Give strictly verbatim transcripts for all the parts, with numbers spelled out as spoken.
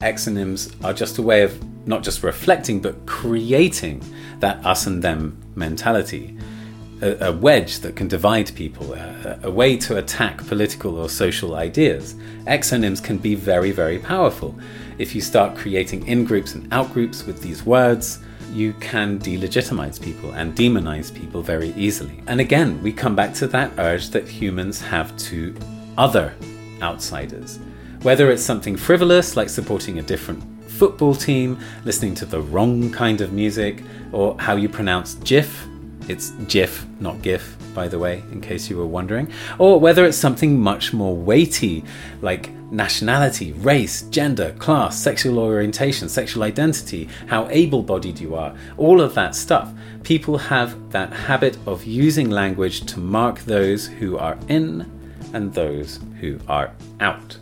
exonyms are just a way of not just reflecting, but creating that us and them mentality. A, a wedge that can divide people, a, a way to attack political or social ideas. Exonyms can be very, very powerful. If you start creating in-groups and out-groups with these words, you can delegitimize people and demonize people very easily. And again, we come back to that urge that humans have to other outsiders. Whether it's something frivolous, like supporting a different football team, listening to the wrong kind of music, or how you pronounce GIF. It's GIF, not GIF, by the way, in case you were wondering. Or whether it's something much more weighty, like nationality, race, gender, class, sexual orientation, sexual identity, how able-bodied you are, all of that stuff. People have that habit of using language to mark those who are in and those who are out.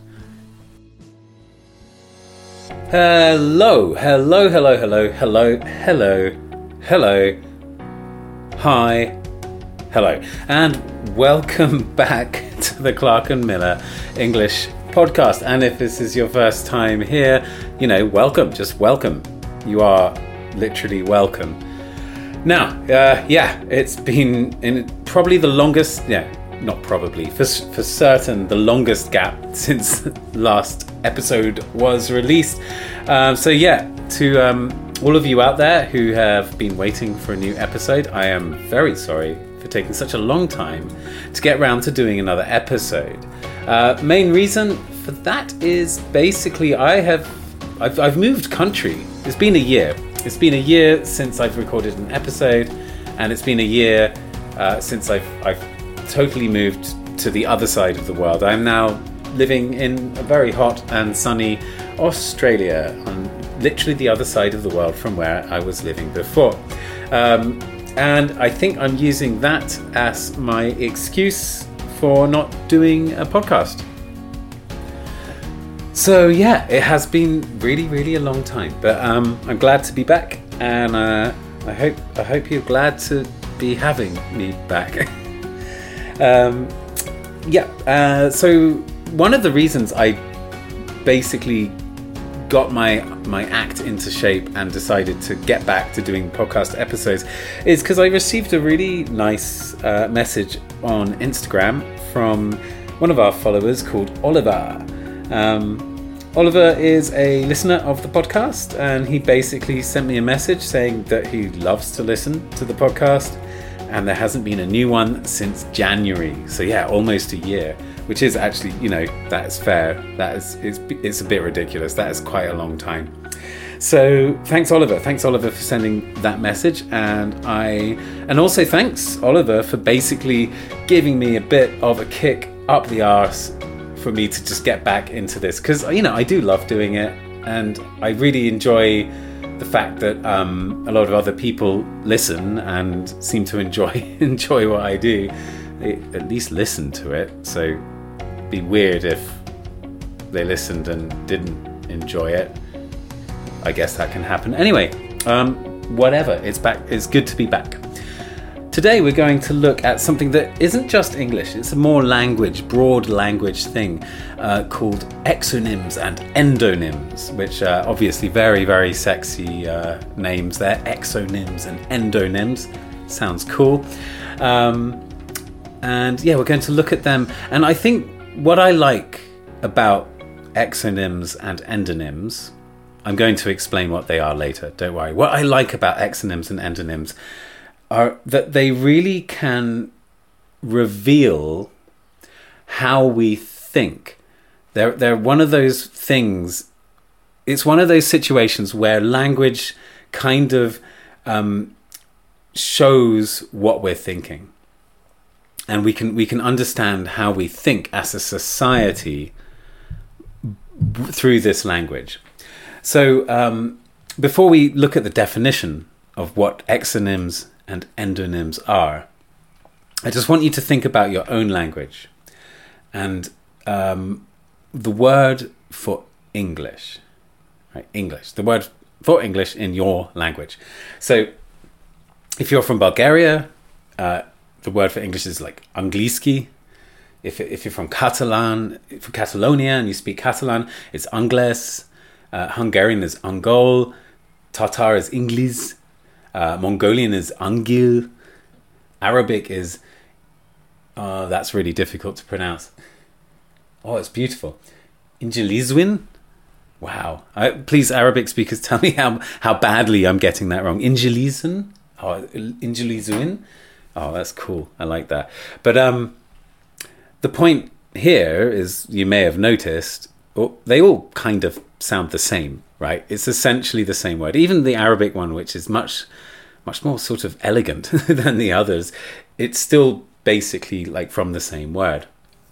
Hello, hello, hello, hello, hello, hello, hello. Hi, hello, and welcome back to the Clark and Miller English podcast. And if this is your first time here, you know, welcome, just welcome. You are literally welcome. Now, uh, yeah, it's been in probably the longest, yeah, not probably, for, for certain, the longest gap since last episode was released. Um, so yeah, to... Um, all of you out there who have been waiting for a new episode, I am very sorry for taking such a long time to get round to doing another episode. Uh, main reason for that is basically I have I've, I've moved country. It's been a year. It's been a year since I've recorded an episode, and it's been a year uh, since I've I've totally moved to the other side of the world. I'm now living in a very hot and sunny Australia, on literally the other side of the world from where I was living before. Um, and I think I'm using that as my excuse for not doing a podcast. So yeah, it has been really, really a long time, but um, I'm glad to be back, and uh, I hope I hope you're glad to be having me back. um, yeah, uh, so one of the reasons I basically got my my act into shape and decided to get back to doing podcast episodes is because I received a really nice uh, message on Instagram from one of our followers called Oliver. Um, Oliver is a listener of the podcast, and he basically sent me a message saying that he loves to listen to the podcast, and there hasn't been a new one since January. So yeah, almost a year. Which is actually, you know, that is fair. That is, it's, it's a bit ridiculous. That is quite a long time. So thanks, Oliver. Thanks, Oliver, for sending that message. And I, and also thanks, Oliver, for basically giving me a bit of a kick up the arse for me to just get back into this. Because, you know, I do love doing it. And I really enjoy the fact that um, a lot of other people listen and seem to enjoy enjoy what I do. They at least listen to it. So be weird if they listened and didn't enjoy it. I guess that can happen. Anyway, um, whatever. It's back. It's good to be back. Today we're going to look at something that isn't just English. It's a more language, broad language thing uh, called exonyms and endonyms, which are obviously very, very sexy uh, names there. Exonyms and endonyms. Sounds cool. Um, and yeah, we're going to look at them. And I think what I like about exonyms and endonyms, I'm going to explain what they are later, don't worry. What I like about exonyms and endonyms are that they really can reveal how we think. They're, they're one of those things, it's one of those situations where language kind of um, shows what we're thinking. And we can we can understand how we think as a society b- through this language. So um, before we look at the definition of what exonyms and endonyms are, I just want you to think about your own language and um, the word for English. Right? English. The word for English in your language. So if you're from Bulgaria, uh, the word for English is like angliski. If if you're from Catalan, from Catalonia and you speak Catalan, it's Anglès. Uh, Hungarian is Ungol. Tatar is Ingliz. Uh, Mongolian is Angil. Arabic is... Oh, that's really difficult to pronounce. Oh, it's beautiful. Injilizwin? Wow. I, please, Arabic speakers, tell me how, how badly I'm getting that wrong. Injilizun? Oh, Injilizwin? Oh, that's cool. I like that. But um, the point here is, you may have noticed, they all kind of sound the same, right? It's essentially the same word. Even the Arabic one, which is much, much more sort of elegant than the others, it's still basically like from the same word.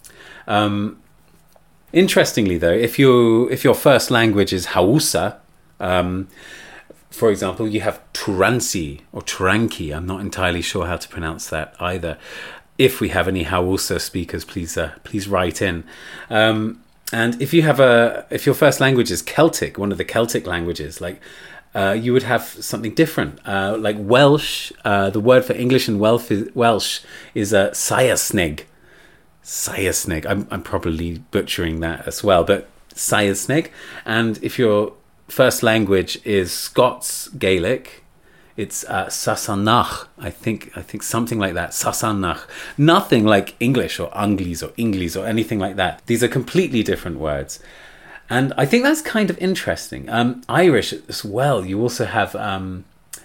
Um, interestingly, though, if you if your first language is Hausa, um, for example, you have Turansi or Turanki. I'm not entirely sure how to pronounce that either. If we have any Hausa speakers, please uh, please write in. Um, and if you have a if your first language is Celtic, one of the Celtic languages, like uh, you would have something different. Uh, like Welsh, uh, the word for English in Welsh is, Welsh is uh, Saesneg. Saesneg. I'm I'm probably butchering that as well, but Saesneg. And if your first language is Scots Gaelic, it's uh, Sasanach. I think I think something like that. Sasanach. Nothing like English or Anglis or Inglis or anything like that. These are completely different words. And I think that's kind of interesting. Um, Irish as well. You also have um,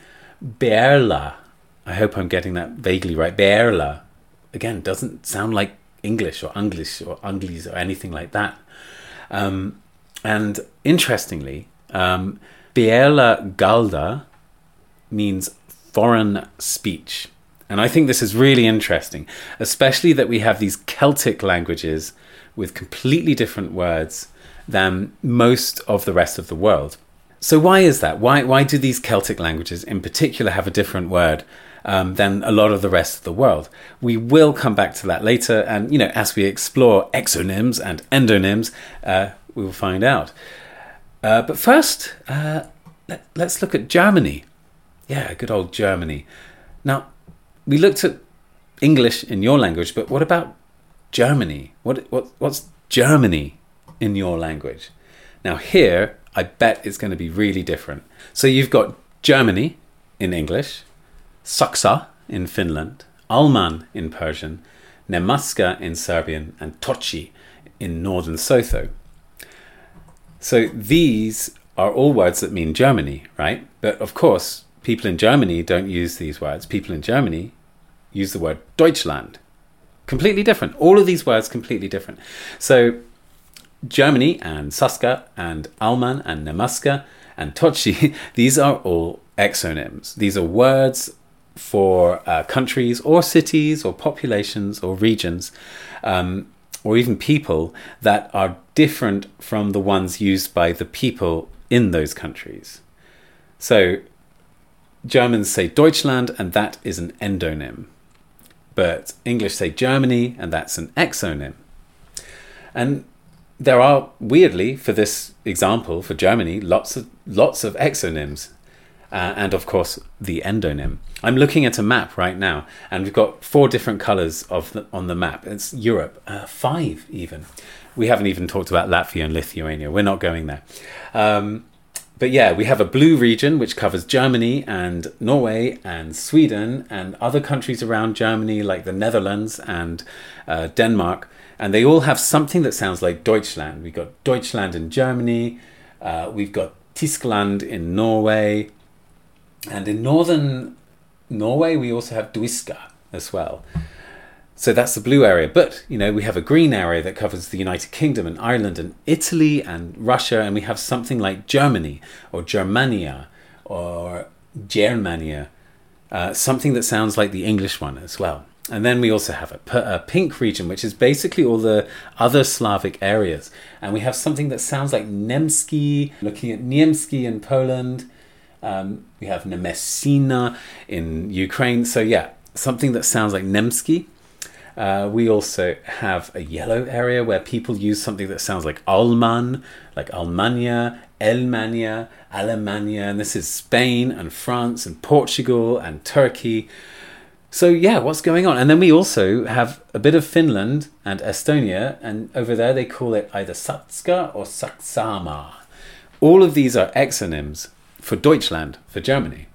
Bearla. I hope I'm getting that vaguely right. Bearla. Again, doesn't sound like English or English or Anglis or anything like that. Um, and interestingly, um, Bearla Galda means foreign speech. And I think this is really interesting, especially that we have these Celtic languages with completely different words than most of the rest of the world. So why is that? Why why do these Celtic languages in particular have a different word um, than a lot of the rest of the world? We will come back to that later, and you know, as we explore exonyms and endonyms, uh, we will find out. Uh, but first, uh, let, let's look at Germany. Yeah, good old Germany. Now, we looked at English in your language, but what about Germany? What what what's Germany in your language? Now here, I bet it's going to be really different. So you've got Germany in English, Saksa in Finland, Alman in Persian, Nemaska in Serbian, and Toci in Northern Sotho. So these are all words that mean Germany, right? But of course, people in Germany don't use these words. People in Germany use the word Deutschland. Completely different. All of these words completely different. So Germany and Saska and Alman and Nemaska and Toci, these are all exonyms. These are words for uh, countries or cities or populations or regions um, or even people that are different from the ones used by the people in those countries. So Germans say Deutschland, and that is an endonym. But English say Germany, and that's an exonym. And there are, weirdly, for this example, for Germany, lots of lots of exonyms. Uh, and of course, the endonym. I'm looking at a map right now, and we've got four different colours of the, on the map. It's Europe, uh, five even. We haven't even talked about Latvia and Lithuania. We're not going there. Um, But yeah, we have a blue region which covers Germany and Norway and Sweden and other countries around Germany like the Netherlands and uh, Denmark. And they all have something that sounds like Deutschland. We've got Deutschland in Germany. Uh, we've got Tyskland in Norway. And in northern Norway, we also have Duiska as well. So that's the blue area. But, you know, we have a green area that covers the United Kingdom and Ireland and Italy and Russia. And we have something like Germany or Germania or Germania, uh, something that sounds like the English one as well. And then we also have a, p- a pink region, which is basically all the other Slavic areas. And we have something that sounds like Nemski, looking at Niemski in Poland. Um, we have Nemesina in Ukraine. So yeah, something that sounds like Nemski. Uh, we also have a yellow area where people use something that sounds like Alman, like Almania, Elmania, Alemania, and this is Spain and France and Portugal and Turkey. So yeah, what's going on? And then we also have a bit of Finland and Estonia, and over there they call it either Sakska or Saksama. all of these are exonyms for Deutschland, for Germany.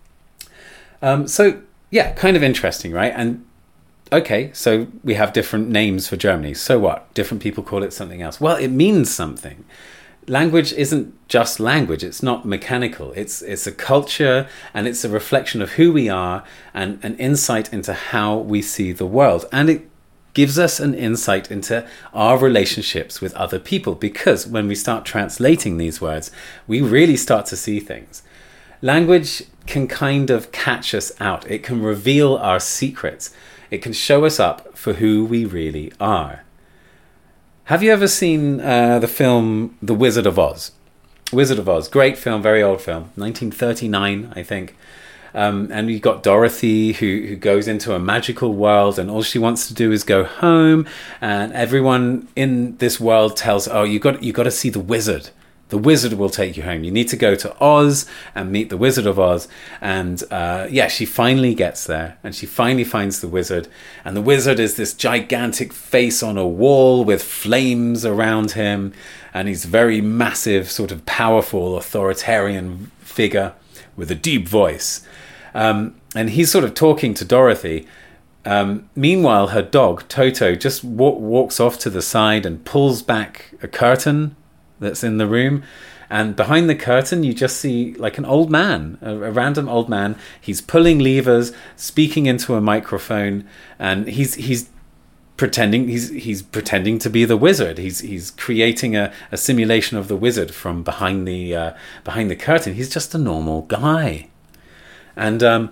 Um, so, yeah, kind of interesting, right? And okay, so we have different names for Germany. So what? Different people call it something else. Well, it means something. Language isn't just language. It's not mechanical. It's it's a culture, and it's a reflection of who we are and an insight into how we see the world. And it gives us an insight into our relationships with other people, because when we start translating these words, we really start to see things. Language can kind of catch us out. It can reveal our secrets. It can show us up for who we really are. Have you ever seen uh, the film The Wizard of Oz? Wizard of Oz, great film, very old film, nineteen thirty-nine, I think. Um, and you've got Dorothy who, who goes into a magical world, and all she wants to do is go home. And everyone in this world tells, oh, you got you got to see the wizard. The wizard will take you home. You need to go to Oz and meet the Wizard of Oz. And uh, yeah, she finally gets there, and she finally finds the wizard. And the wizard is this gigantic face on a wall with flames around him. And he's a very massive, sort of powerful, authoritarian figure with a deep voice. Um, and he's sort of talking to Dorothy. Um, meanwhile, her dog, Toto, just wa- walks off to the side and pulls back a curtain that's in the room, and behind the curtain you just see like an old man, a, a random old man. He's pulling levers, speaking into a microphone, and he's he's pretending he's he's pretending to be the wizard. He's he's creating a, a simulation of the wizard from behind the uh, behind the curtain. He's just a normal guy, and um,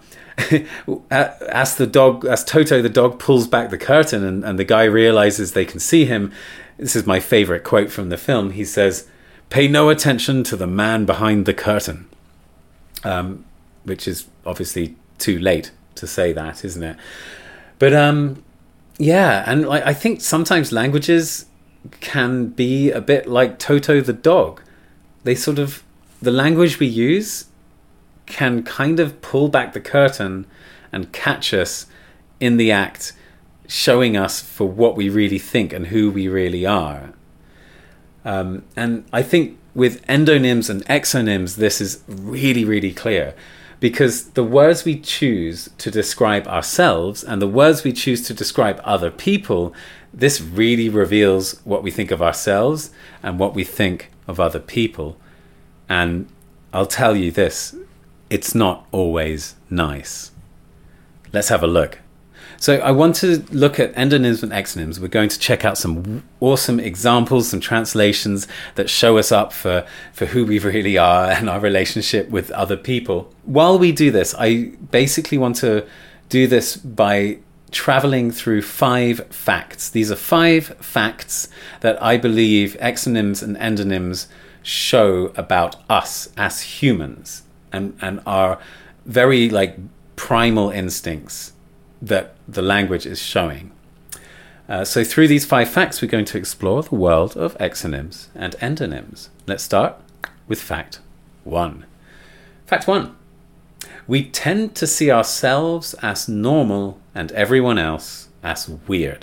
as the dog, as Toto the dog pulls back the curtain, and, and the guy realizes they can see him. This is my favorite quote from the film. He says, "Pay no attention to the man behind the curtain," um, which is obviously too late to say that, isn't it? But um, yeah, and like, I think sometimes languages can be a bit like Toto the dog. They sort of, the language we use can kind of pull back the curtain and catch us in the act, showing us for what we really think and who we really are. Um, and I think with endonyms and exonyms, this is really, really clear, because the words we choose to describe ourselves and the words we choose to describe other people, this really reveals what we think of ourselves and what we think of other people. And I'll tell you this, it's not always nice. Let's have a look. So I want to look at endonyms and exonyms. We're going to check out some awesome examples, some translations that show us up for, for who we really are and our relationship with other people. While we do this, I basically want to do this by traveling through five facts. These are five facts that I believe exonyms and endonyms show about us as humans, and, and our very like primal instincts that the language is showing. Uh, so through these five facts, we're going to explore the world of exonyms and endonyms. Let's start with fact one. Fact one. We tend to see ourselves as normal and everyone else as weird.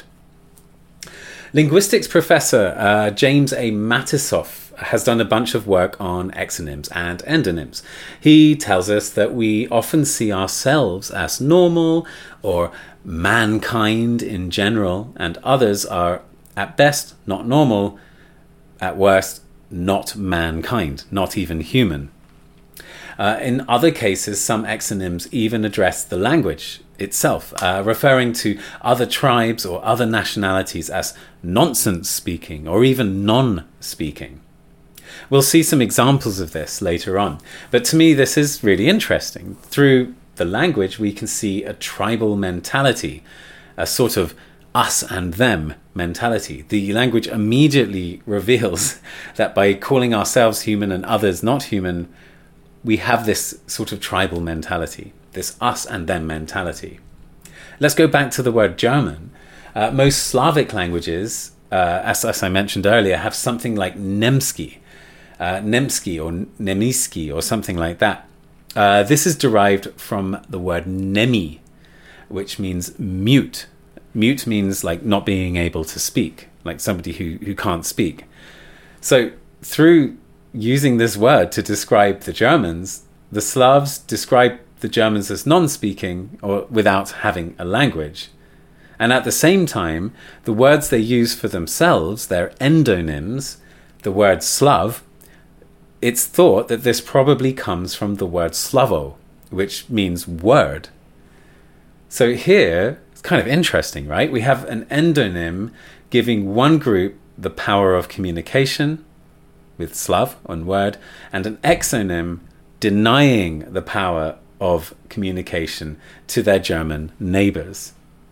Linguistics professor uh, James A. Matisoff has done a bunch of work on exonyms and endonyms. He tells us that we often see ourselves as normal or mankind in general, and others are at best not normal, at worst not mankind, not even human. Uh, in other cases, some exonyms even address the language itself, uh, referring to other tribes or other nationalities as nonsense speaking or even non-speaking. We'll see some examples of this later on, but to me this is really interesting. Through the language we can see a tribal mentality, a sort of us and them mentality. The language immediately reveals that by calling ourselves human and others not human, we have this sort of tribal mentality, this us and them mentality. Let's go back to the word German. Uh, most Slavic languages, uh, as, as I mentioned earlier, have something like Nemski, uh, Nemski or Nemiski or something like that. Uh, this is derived from the word Nemi, which means mute. Mute means like not being able to speak, like somebody who, who can't speak. So through using this word to describe the Germans, the Slavs describe the Germans as non-speaking or without having a language. And at the same time, the words they use for themselves, their endonyms, the word Slav, it's thought that this probably comes from the word Slavo, which means word. So here, it's kind of interesting, right? We have an endonym giving one group the power of communication with Slav on word, and an exonym denying the power of communication to their German neighbors.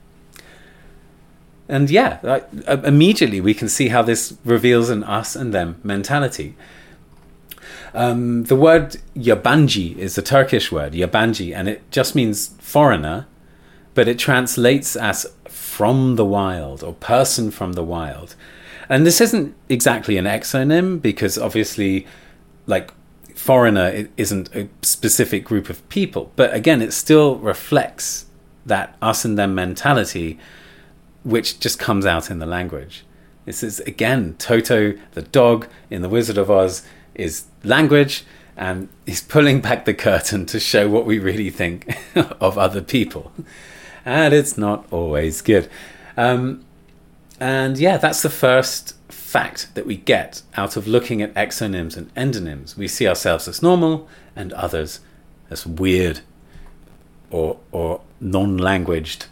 And yeah, like, immediately we can see how this reveals an us and them mentality. Um, the word yabancı is a Turkish word, yabancı, and it just means foreigner, but it translates as from the wild or person from the wild. And this isn't exactly an exonym because obviously, like, foreigner isn't a specific group of people. But again, it still reflects that us and them mentality, which just comes out in the language. This is, again, Toto, the dog in The Wizard of Oz, is language, and he's pulling back the curtain to show what we really think of other people. And it's not always good. Um, and yeah, that's the first fact that we get out of looking at exonyms and endonyms. We see ourselves as normal and others as weird or, or non-languaged.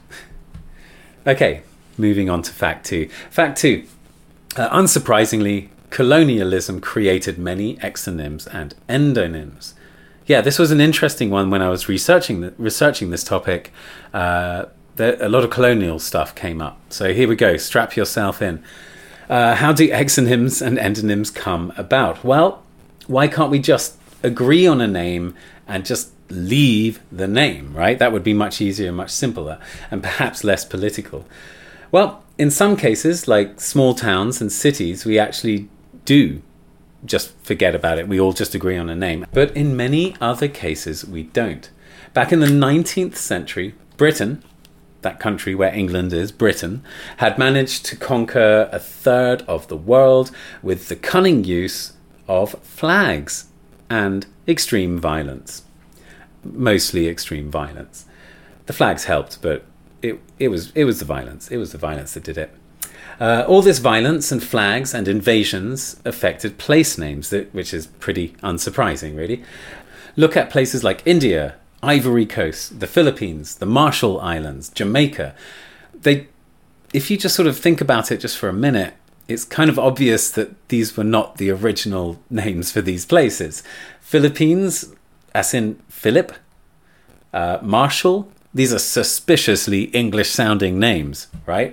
Okay, moving on to fact two. Fact two, uh, unsurprisingly, colonialism created many exonyms and endonyms. Yeah, this was an interesting one when I was researching the, researching this topic. Uh, there, a lot of colonial stuff came up. So here we go, strap yourself in. Uh, how do exonyms and endonyms come about? Well, why can't we just agree on a name and just leave the name, right? That would be much easier, much simpler, and perhaps less political. Well, in some cases, like small towns and cities, we actually do just forget about it. We all just agree on a name. But in many other cases, we don't. Back in the nineteenth century, Britain, that country where England is, Britain, had managed to conquer a third of the world with the cunning use of flags and extreme violence. Mostly extreme violence. The flags helped, but it, it was it was the violence. It was the violence that did it. Uh, all this violence and flags and invasions affected place names, that, which is pretty unsurprising, really. Look at places like India, Ivory Coast, the Philippines, the Marshall Islands, Jamaica. They, if you just sort of think about it just for a minute, it's kind of obvious that these were not the original names for these places. Philippines, as in Philip, uh, Marshall, these are suspiciously English-sounding names, right?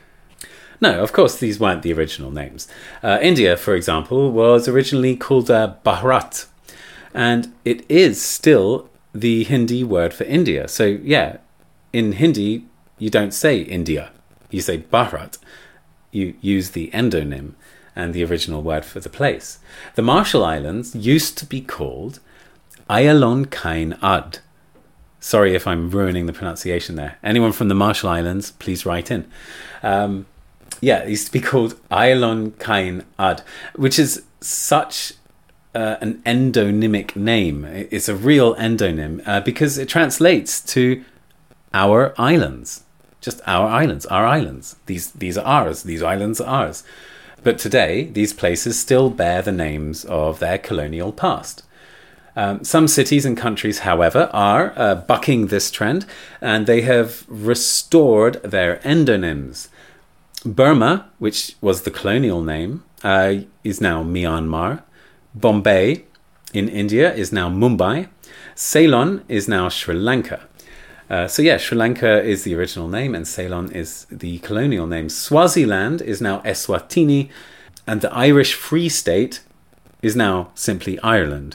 No, of course, these weren't the original names. Uh, India, for example, was originally called uh, Bharat, and it is still the Hindi word for India. So, yeah, in Hindi, you don't say India. You say Bharat. You use the endonym and the original word for the place. The Marshall Islands used to be called Ayalon Kain Ad. Sorry if I'm ruining the pronunciation there. Anyone from the Marshall Islands, please write in. Um, yeah, it used to be called Ayalon Kain Ad, which is such uh, an endonymic name. It's a real endonym uh, because it translates to our islands. Just our islands, our islands. These, these are ours. These islands are ours. But today, these places still bear the names of their colonial past. Um, some cities and countries, however, are uh, bucking this trend, and they have restored their endonyms. Burma, which was the colonial name, uh, is now Myanmar. Bombay in India is now Mumbai. Ceylon is now Sri Lanka. Uh, so yeah, Sri Lanka is the original name and Ceylon is the colonial name. Swaziland is now Eswatini, and the Irish Free State is now simply Ireland.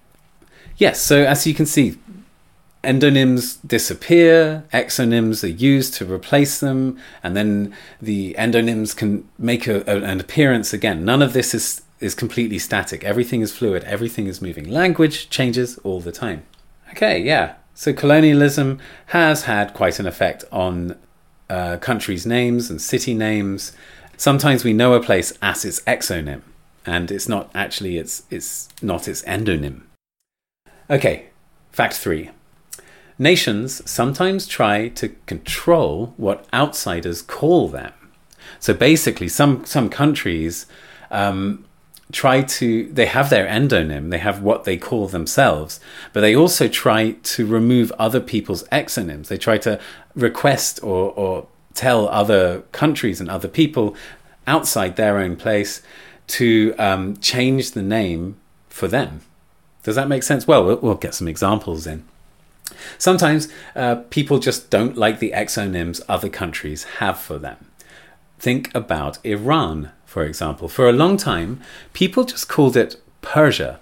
Yes, so as you can see, endonyms disappear, exonyms are used to replace them, and then the endonyms can make a, a, an appearance again. None of this is, is completely static. Everything is fluid. Everything is moving. Language changes all the time. Okay, yeah. So colonialism has had quite an effect on uh, countries' names and city names. Sometimes we know a place as its exonym. and it's not actually it's it's not its endonym. Okay, fact three. Nations sometimes try to control what outsiders call them. So basically, some some countries um, try to, they have their endonym, they have what they call themselves, but they also try to remove other people's exonyms. They try to request or, or tell other countries and other people outside their own place to um, change the name for them. Does that make sense? Well, we'll, we'll get some examples in. Sometimes uh, people just don't like the exonyms other countries have for them. Think about Iran, for example. For a long time, people just called it Persia,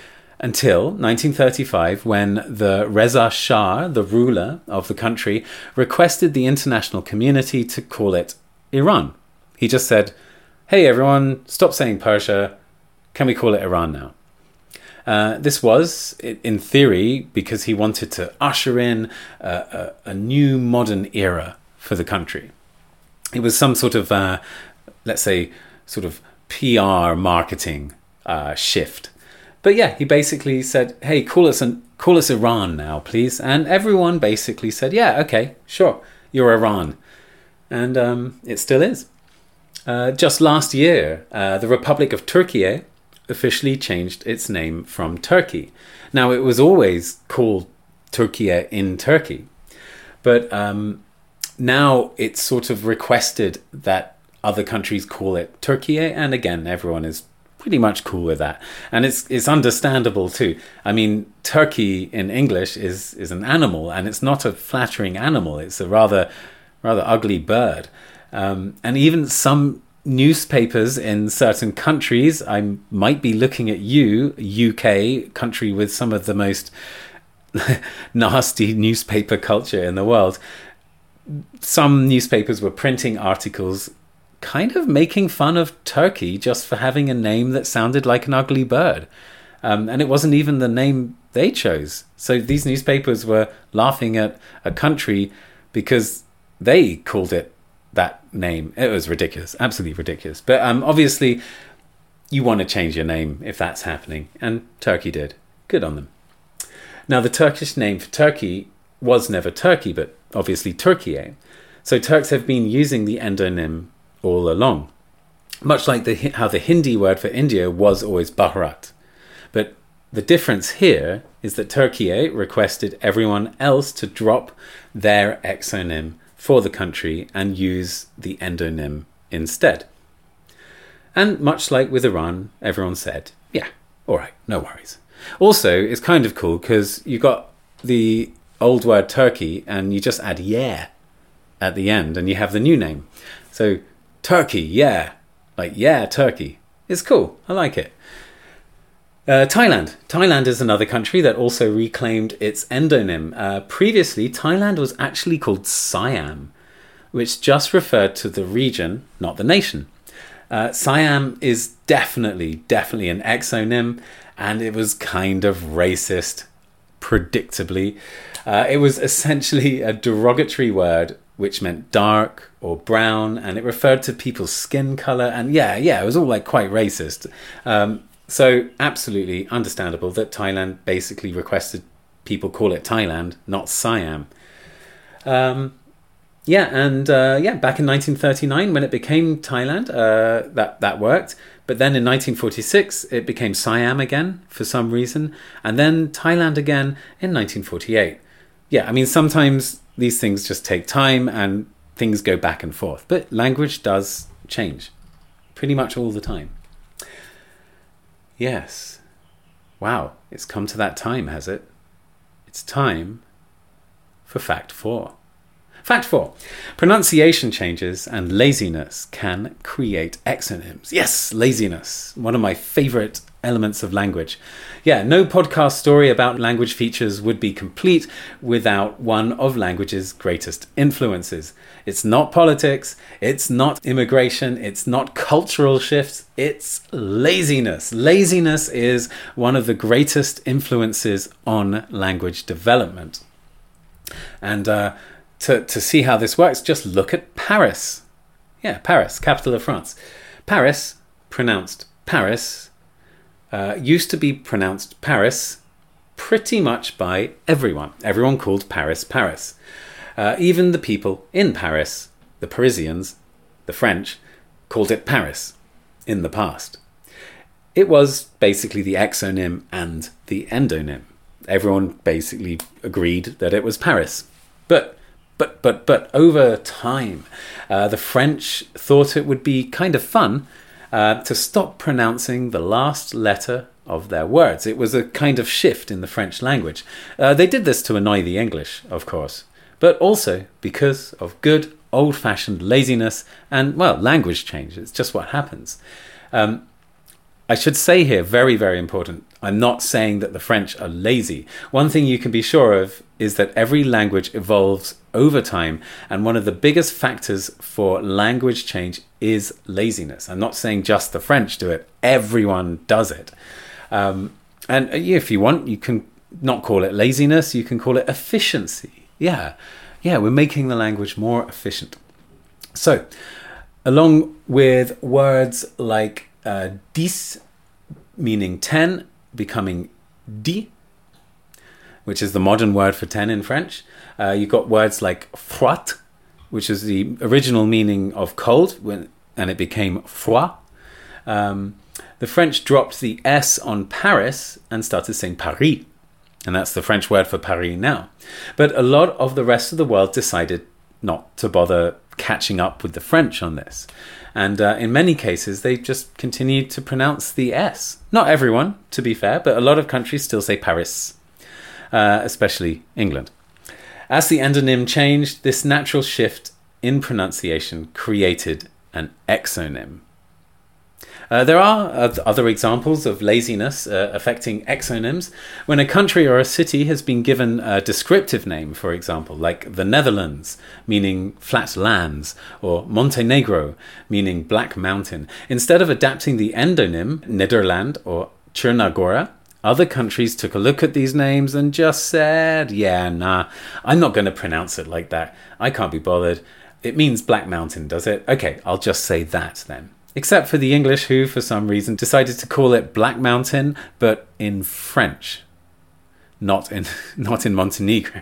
until nineteen thirty-five, when the Reza Shah, the ruler of the country, requested the international community to call it Iran. He just said, hey everyone, stop saying Persia, can we call it Iran now? Uh, this was, in theory, because he wanted to usher in a, a, a new modern era for the country. It was some sort of, uh, let's say, sort of P R marketing uh, shift. But yeah, he basically said, hey, call us an, call us Iran now, please. And everyone basically said, yeah, okay, sure, you're Iran. And um, it still is. Uh, just last year, uh, the Republic of Turkey officially changed its name from Turkey. Now, it was always called Turkey in Turkey, but um, now it's sort of requested that other countries call it Turkey, and again, everyone is pretty much cool with that. And it's it's understandable too. I mean, turkey in English is, is an animal, and it's not a flattering animal. It's a rather, rather ugly bird. Um, and even some newspapers in certain countries, I might be looking at you, U K, country with some of the most nasty newspaper culture in the world. Some newspapers were printing articles kind of making fun of Turkey just for having a name that sounded like an ugly bird. Um, and it wasn't even the name they chose. So these newspapers were laughing at a country because they called it that name. It was ridiculous, absolutely ridiculous. But um, obviously, you want to change your name if that's happening, and Turkey did. Good on them. Now, the Turkish name for Turkey was never Turkey, but obviously Türkiye. So Turks have been using the endonym all along, much like the, how the Hindi word for India was always Bharat. But the difference here is that Türkiye requested everyone else to drop their exonym for the country and use the endonym instead. And much like with Iran, everyone said, yeah, all right, no worries. Also, it's kind of cool because you got the old word Turkey and you just add yeah at the end and you have the new name. So Turkey, yeah, like yeah, Turkey. It's cool. I like it. Uh, Thailand. Thailand is another country that also reclaimed its endonym. Uh, previously, Thailand was actually called Siam, which just referred to the region, not the nation. Uh, Siam is definitely, definitely an exonym, and it was kind of racist, predictably. Uh, it was essentially a derogatory word which meant dark or brown, and it referred to people's skin color. And yeah, yeah, it was all like quite racist. Um, So absolutely understandable that Thailand basically requested people call it Thailand, not Siam. Um, yeah, and uh, yeah, back in nineteen thirty-nine when it became Thailand, uh, that, that worked. But then in nineteen forty-six, it became Siam again for some reason. And then Thailand again in nineteen forty-eight. Yeah, I mean, sometimes these things just take time and things go back and forth. But language does change pretty much all the time. Yes. Wow, it's come to that time, has it? It's time for fact four. Fact four. Pronunciation changes and laziness can create exonyms. Yes, laziness. One of my favorite elements of language. Yeah, no podcast story about language features would be complete without one of language's greatest influences. It's not politics, it's not immigration, it's not cultural shifts, it's laziness. Laziness is one of the greatest influences on language development. And uh, to, to see how this works, just look at Paris. Yeah, Paris, capital of France. Paris, pronounced Paris uh, used to be pronounced Paris pretty much by everyone. Everyone called Paris Paris. Uh, even the people in Paris, the Parisians, the French, called it Paris in the past. It was basically the exonym and the endonym. Everyone basically agreed that it was Paris. But But, but, but over time, uh, the French thought it would be kind of fun uh, to stop pronouncing the last letter of their words. It was a kind of shift in the French language. Uh, they did this to annoy the English, of course, but also because of good old-fashioned laziness and, well, language change. It's just what happens. Um, I should say here, very, very important, I'm not saying that the French are lazy. One thing you can be sure of is that every language evolves over time, and one of the biggest factors for language change is laziness. I'm not saying just the French do it, everyone does it. Um, and if you want, you can not call it laziness, you can call it efficiency. Yeah, yeah, we're making the language more efficient. So, along with words like uh, dix, meaning ten, becoming dix, which is the modern word for ten in French. Uh, you've got words like froid, which is the original meaning of cold, when, and it became froid. Um, the French dropped the S on Paris and started saying Paris, and that's the French word for Paris now. But a lot of the rest of the world decided not to bother catching up with the French on this. And uh, in many cases, they just continued to pronounce the S. Not everyone, to be fair, but a lot of countries still say Paris. Uh, especially England. As the endonym changed, this natural shift in pronunciation created an exonym. Uh, there are other examples of laziness uh, affecting exonyms. When a country or a city has been given a descriptive name, for example, like the Netherlands, meaning flat lands, or Montenegro, meaning black mountain, instead of adapting the endonym, Nederland or Chernagora, other countries took a look at these names and just said, yeah, nah, I'm not going to pronounce it like that. I can't be bothered. It means Black Mountain, does it? Okay, I'll just say that then. Except for the English who, for some reason, decided to call it Black Mountain, but in French, not in, not in Montenegro.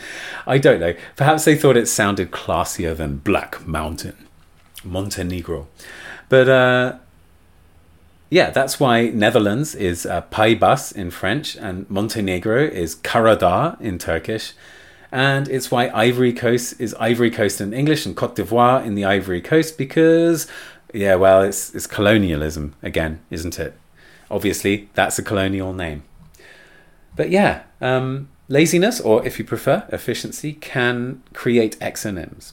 I don't know. Perhaps they thought it sounded classier than Black Mountain, Montenegro. But, uh... yeah, that's why Netherlands is uh, Pays Bas in French and Montenegro is Karadağ in Turkish. And it's why Ivory Coast is Ivory Coast in English and Côte d'Ivoire in the Ivory Coast because, yeah, well, it's, it's colonialism again, isn't it? Obviously, that's a colonial name. But yeah, um, laziness, or if you prefer, efficiency, can create exonyms.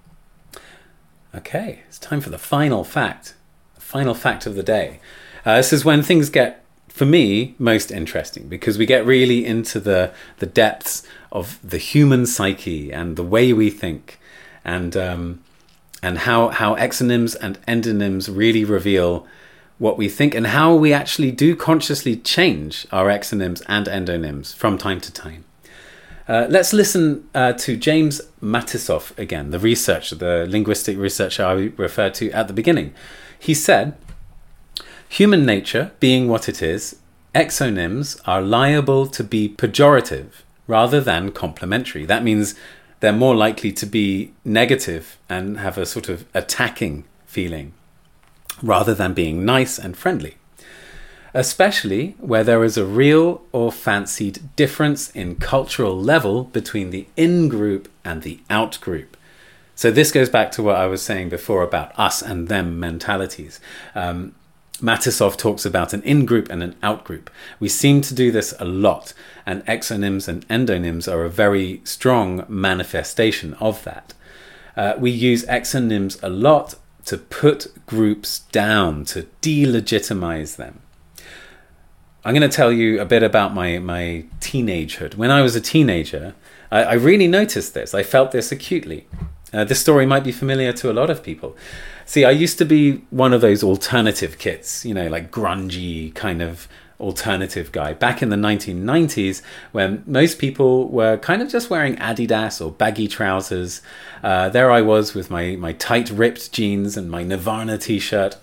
Okay, it's time for the final fact. Final fact of the day. Uh, this is when things get, for me, most interesting because we get really into the the depths of the human psyche and the way we think, and um, and how how exonyms and endonyms really reveal what we think and how we actually do consciously change our exonyms and endonyms from time to time. Uh, let's listen uh, to James Matisoff again, the researcher, the linguistic researcher I referred to at the beginning. He said, human nature being what it is, exonyms are liable to be pejorative rather than complimentary. That means they're more likely to be negative and have a sort of attacking feeling rather than being nice and friendly, especially where there is a real or fancied difference in cultural level between the in-group and the out-group. So this goes back to what I was saying before about us and them mentalities. Um, Matisoff talks about an in-group and an out-group. We seem to do this a lot, and exonyms and endonyms are a very strong manifestation of that. Uh, we use exonyms a lot to put groups down, to delegitimize them. I'm going to tell you a bit about my, my teenagehood. When I was a teenager, I, I really noticed this. I felt this acutely. Uh, this story might be familiar to a lot of people. See, I used to be one of those alternative kids, you know, like grungy kind of alternative guy back in the nineteen nineties when most people were kind of just wearing Adidas or baggy trousers. Uh, there I was with my, my tight ripped jeans and my Nirvana t-shirt.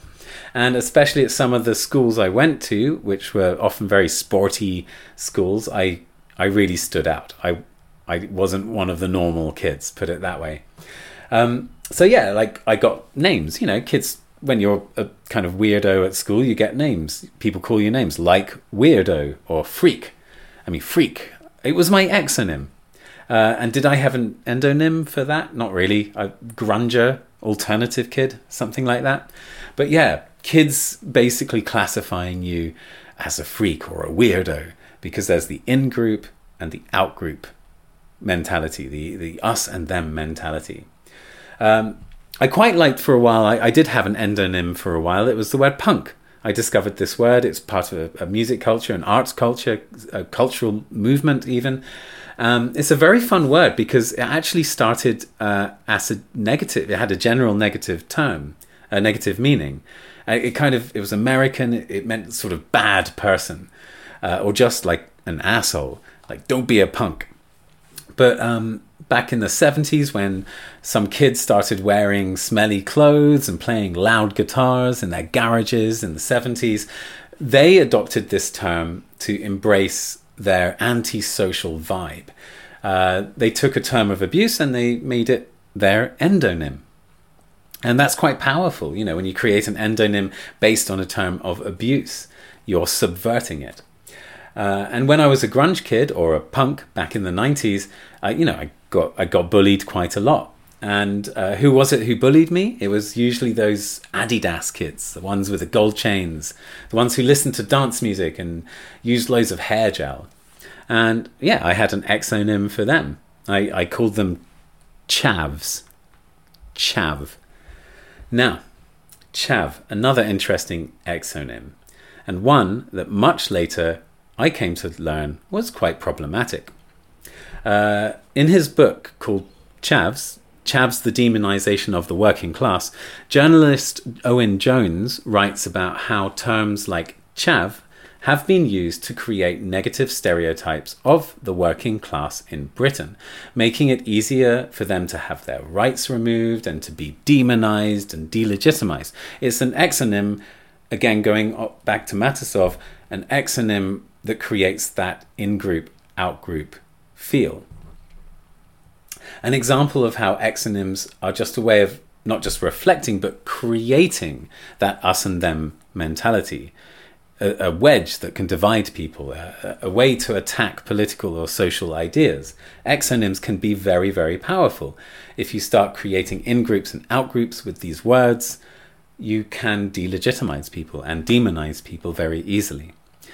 And especially at some of the schools I went to, which were often very sporty schools, I I really stood out. I I wasn't one of the normal kids, put it that way. Um, so yeah, like I got names. You know, kids, when you're a kind of weirdo at school, you get names. People call you names like Weirdo or Freak. I mean, Freak. It was my exonym. Uh, and did I have an endonym for that? Not really. A grunger, alternative kid, something like that. But yeah, kids basically classifying you as a freak or a weirdo, because there's the in-group and the out-group mentality, the, the us and them mentality. Um, I quite liked for a while, I, I did have an endonym for a while, it was the word punk. I discovered this word. It's part of a, a music culture, an arts culture, a cultural movement even. Um, it's a very fun word because it actually started uh, as a negative. It had a general negative term, a negative meaning. Uh, it kind of, it was American. It, it meant sort of bad person uh, or just like an asshole. Like, don't be a punk. But um, back in the seventies, when some kids started wearing smelly clothes and playing loud guitars in their garages in the seventies, they adopted this term to embrace their antisocial vibe. Uh, they took a term of abuse and they made it their endonym. And that's quite powerful. You know, when you create an endonym based on a term of abuse, you're subverting it. Uh, and when I was a grunge kid or a punk back in the nineties, uh, you know, I got I got bullied quite a lot. And uh, who was it who bullied me? It was usually those Adidas kids, the ones with the gold chains, the ones who listened to dance music and used loads of hair gel. And yeah, I had an exonym for them. I, I called them chavs. Chav. Now, chav, another interesting exonym, and one that much later I came to learn was quite problematic. Uh, in his book called Chavs, Chavs, the Demonization of the Working Class, journalist Owen Jones writes about how terms like chav have been used to create negative stereotypes of the working class in Britain, making it easier for them to have their rights removed and to be demonized and delegitimized. It's an exonym, again going back to Matisoff, an exonym that creates that in-group, out-group feel. An example of how exonyms are just a way of not just reflecting, but creating that us and them mentality. A, a wedge that can divide people, a, a way to attack political or social ideas. Exonyms can be very, very powerful. If you start creating in-groups and out-groups with these words, you can delegitimize people and demonize people very easily.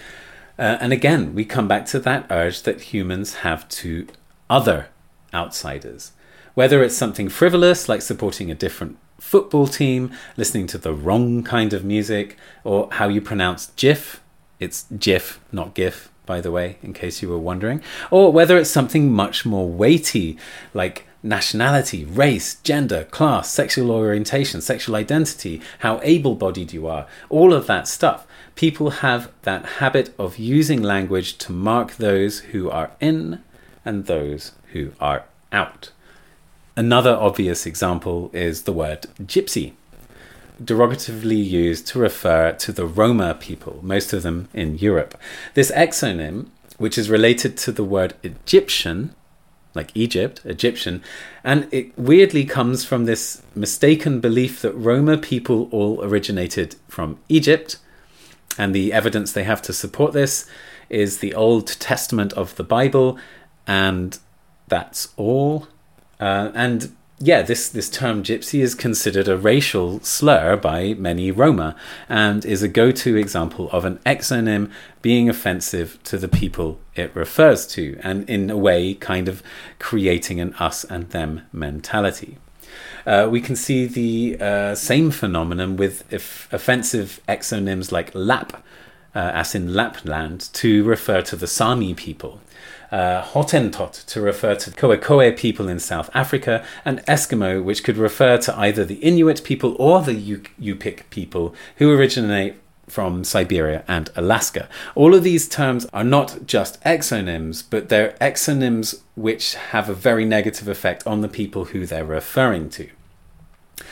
Uh, and again, we come back to that urge that humans have to other outsiders. Whether it's something frivolous, like supporting a different football team, listening to the wrong kind of music, or how you pronounce GIF. It's GIF, not GIF, by the way, in case you were wondering. Or whether it's something much more weighty, like nationality, race, gender, class, sexual orientation, sexual identity, how able-bodied you are, all of that stuff. People have that habit of using language to mark those who are in and those who are out. Another obvious example is the word gypsy, derogatively used to refer to the Roma people, most of them in Europe. This exonym, which is related to the word Egyptian, like Egypt, Egyptian, and it weirdly comes from this mistaken belief that Roma people all originated from Egypt, and the evidence they have to support this is the Old Testament of the Bible, and that's all. Uh, and yeah, this, this term gypsy is considered a racial slur by many Roma and is a go-to example of an exonym being offensive to the people it refers to, and in a way kind of creating an us and them mentality. Uh, we can see the uh, same phenomenon with if offensive exonyms like Lap, uh, as in Lapland, to refer to the Sami people. Uh, Hottentot to refer to Khoekohe people in South Africa, and Eskimo, which could refer to either the Inuit people or the Yupik people who originate from Siberia and Alaska. All of these terms are not just exonyms, but they're exonyms which have a very negative effect on the people who they're referring to.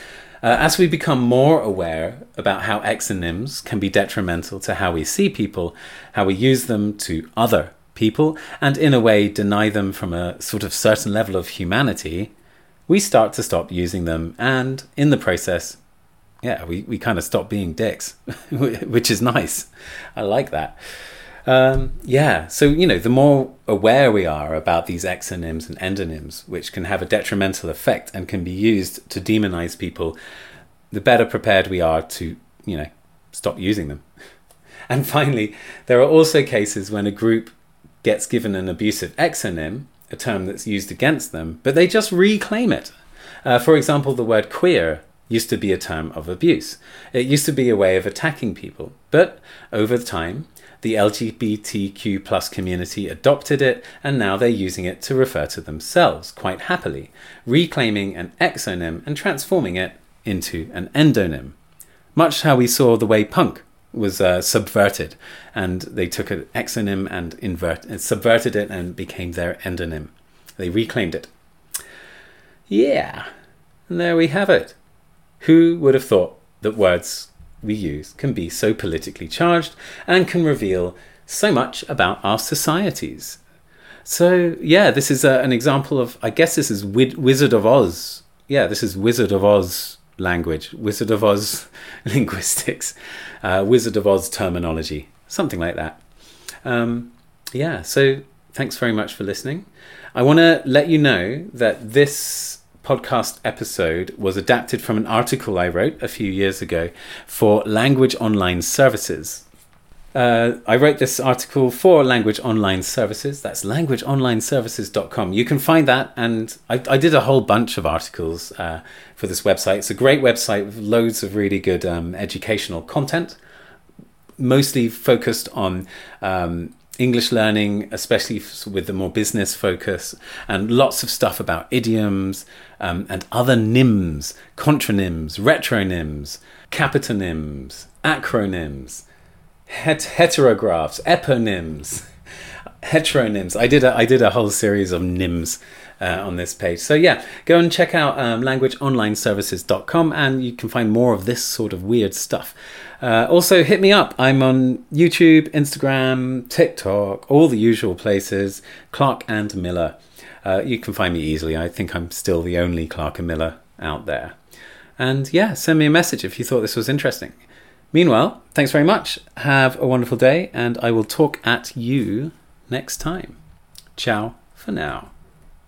Uh, as we become more aware about how exonyms can be detrimental to how we see people, how we use them to other people, and in a way deny them from a sort of certain level of humanity, we start to stop using them, and in the process, yeah, we, we kind of stop being dicks, which is nice. I like that. Um, yeah, so, you know, the more aware we are about these exonyms and endonyms, which can have a detrimental effect and can be used to demonize people, the better prepared we are to, you know, stop using them. And finally, there are also cases when a group gets given an abusive exonym, a term that's used against them, but they just reclaim it. Uh, for example, the word queer used to be a term of abuse. It used to be a way of attacking people. But over time, the L G B T Q plus community adopted it, and now they're using it to refer to themselves quite happily, reclaiming an exonym and transforming it into an endonym. Much how we saw the way punk was uh, subverted, and they took an exonym and, invert- and subverted it and became their endonym. They reclaimed it. Yeah, and there we have it. Who would have thought that words we use can be so politically charged and can reveal so much about our societies? So, yeah, this is uh, an example of, I guess this is Wid- Wizard of Oz. Yeah, this is Wizard of Oz language, Wizard of Oz linguistics, uh, Wizard of Oz terminology, something like that. Um, yeah, so thanks very much for listening. I want to let you know that this podcast episode was adapted from an article I wrote a few years ago for Language Online Services. Uh, I wrote this article for Language Online Services. That's language online services dot com. You can find that, and I, I did a whole bunch of articles uh, for this website. It's a great website with loads of really good um, educational content, mostly focused on um, English learning, especially with the more business focus, and lots of stuff about idioms um, and other nyms, contronyms, retronyms, capitonyms, acronyms, het- heterographs, eponyms, heteronyms. I did a, I did a whole series of nyms uh, on this page. So yeah, go and check out um, language online services dot com, and you can find more of this sort of weird stuff. Uh, also, hit me up. I'm on YouTube, Instagram, TikTok, all the usual places. Clark and Miller. Uh, you can find me easily. I think I'm still the only Clark and Miller out there. And yeah, send me a message if you thought this was interesting. Meanwhile, thanks very much. Have a wonderful day, and I will talk at you next time. Ciao for now.